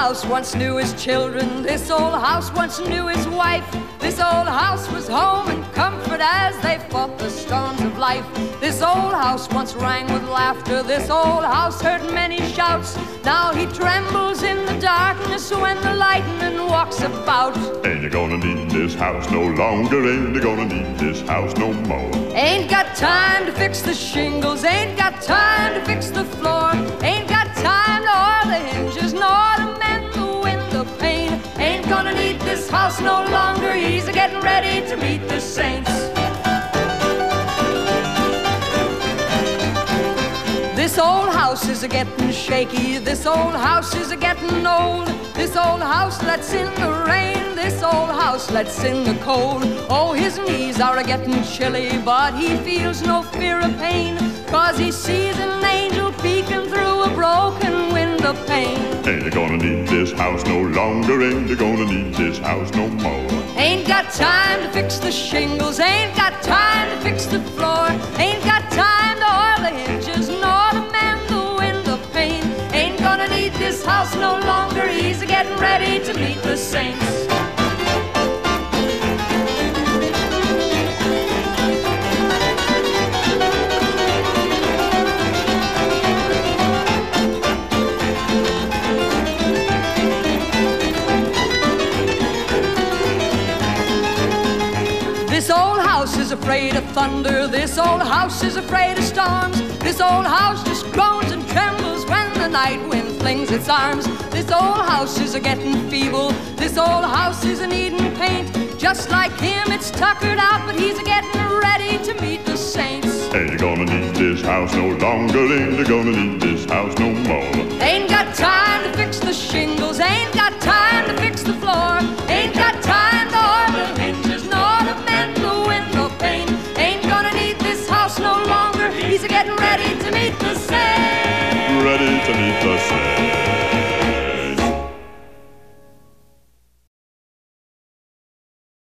house once knew his children. This old house once knew his wife. This old house was home and comfort as they fought the storms of life. This old house once rang with laughter. This old house heard many shouts. Now he trembles in the darkness when the lightning walks about. Ain't you gonna need this house no longer? Ain't you gonna need this house no more? Ain't got time to fix the shingles. Ain't got time to fix the floor. Ain't got time to oil the hinges nor to mend the window pane. Ain't gonna need this house no longer. He's getting ready to meet the saints. This old house is a-getting shaky. This old house is a-getting old. This old house lets in the rain. This old house lets in the cold. Oh, his knees are a-getting chilly, but he feels no fear of pain, 'cause he sees an angel peeking through a broken window pane. Ain't you gonna need this house no longer? Ain't you gonna need this house no more? Ain't got time to fix the shingles. Ain't got time to fix the floor. Ain't got time to oil the hinges nor to mend the window pane. Ain't gonna need this house no longer. He's getting ready to meet the saints. This old house is afraid of thunder. This old house is afraid of storms. This old house just groans and trembles when the night wind flings its arms. This old house is a-getting feeble. This old house is a-needing paint. Just like him, it's tuckered out, but he's a-getting ready to meet the saints. Ain't you gonna need this house no longer? Ain't you gonna need this house no more? Ain't got time to fix the shingles. Ain't got time to fix the floor. Ain't got time to oil the hinges nor to mend the window pane. Ain't gonna need this house no longer. He's a-getting ready to meet the saints. Ready to meet the saints.